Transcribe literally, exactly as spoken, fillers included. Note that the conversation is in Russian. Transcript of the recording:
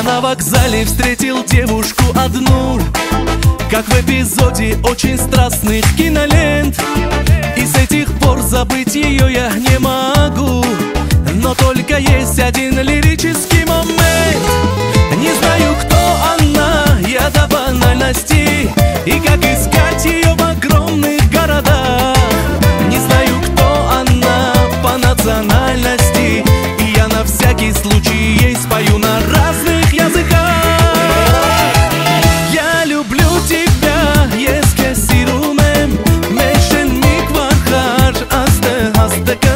на вокзале встретил девушку одну, как в эпизоде очень страстных кинолент. И с этих пор забыть ее я не могу. Но только есть один лирический момент. Не знаю, кто она, я до банальности, и как искать ее в огромных городах. Не знаю, кто она по национальности, и я на всякий случай ей спою на разных языках. Я люблю тебя, еске сирумем, мешен мик вархар, асте асте.